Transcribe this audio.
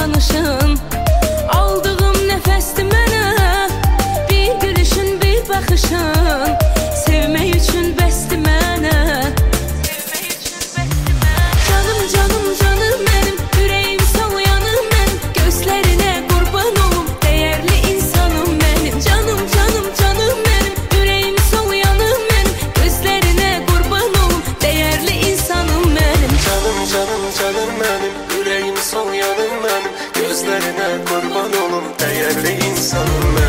davranışın. Aldığım nəfəsdir mənə, bir gülüşün, bir baxışın. Sevmək üçün bəsdir mənə. Canım, canım, canım mənim, ürəyim soğuyanım mənim. Gözlərinə qurban olum, dəyərli insanım mənim. Canım, canım, canım mənim, ürəyim soğuyanım mənim. Gözlərinə qurban olum, dəyərli insanım mənim. Canım, canım, canım benim, yüreğim son yanım benim. Gözlerine kurban olum, değerli insanım benim.